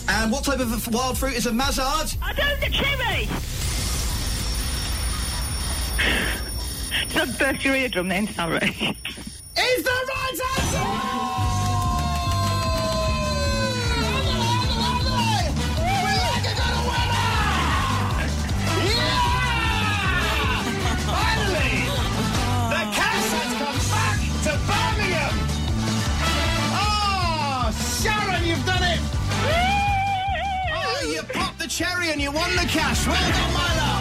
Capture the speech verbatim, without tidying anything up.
And what type of wild fruit is a mazzard? I don't know, cherry! Did I burst your eardrum then? Sorry. Is the right answer! We're like a good winner! Yeah! Finally! The cash has come back to Birmingham! Oh, Sharon, you've done it! Oh, you popped the cherry and you won the cash. Well done, my love.